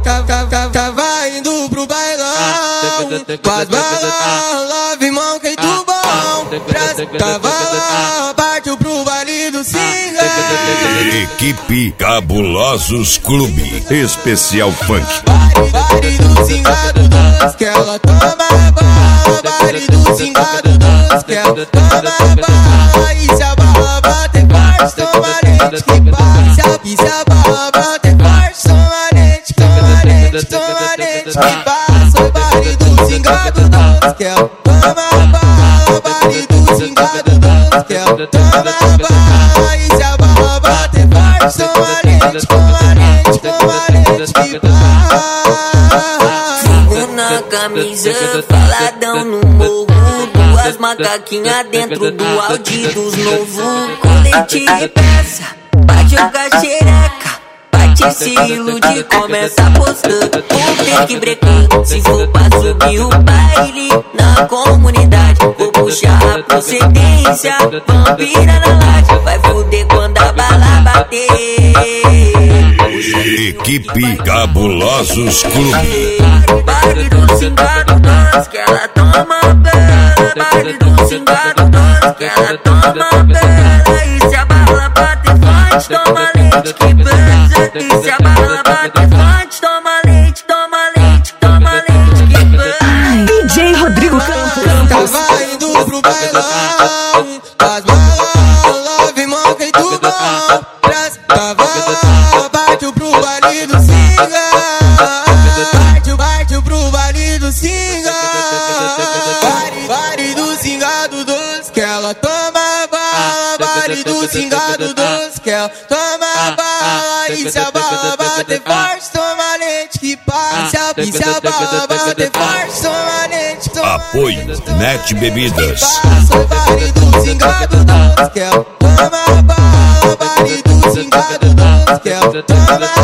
Tava indo pro bailão, com as balas, love monkey do bom. Tava, partiu pro baile do Singa. Equipe Cabulosos Clube Especial Funk. Baile do Singa do doce, que ela toma bala. Baile do Singa do doce, que ela toma bala. E se a bala bater forte, toma lente que passa. E se a bala bater forte, toma lente, toma lente, toma lente que passa. O baile do Singa do doce, que ela toma bala. Baile do Singa do doce, que ela toma bala. E se a bala bater forte, toma lente, toma lente, toma lente que passa. Fogo na camisa, faladão no morro. Duas macaquinhas dentro do Audi dos novo. Colete de peça, pra jogar xereca. Bate, se ilude, começa apostando. Tem que brecar, se for pra subir o baile na comunidade. Vou puxar a procedência, vampira na laje. Vai foder quando a bala bater. Equipe Cabulosos Clube. Baile do Singa do doce, que ela toma bela. Baile do Singa do doce, que ela toma bela. E se a bala bater forte, toma lente que pesa. E se a bala bater forte, toma lente, toma lente, toma lente que pesa. DJ Rodrigo Campos. Tava indo pro bailão, as balas, love monkey do bom. Tava, partiu pro baile do Singa. Partiu pro baile do Singa. Baile do Singa do doce, que ela toma bala. Baile do Singa do doce, que ela toma bala. E se a bala bater forte, toma lente que passa. E se a bala bater forte, toma lente, toma lente. Apoio Net Bebidas. Passa o baile do Singa do doce, que ela toma bala. Baile do Singa do doce, que ela toma bala.